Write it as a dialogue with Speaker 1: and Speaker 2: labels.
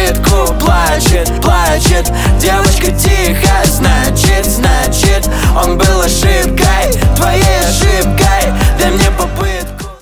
Speaker 1: попытку. Плачет, плачет девочка тихо. Значит, он был ошибкой, твоей ошибкой. Дай мне попытку.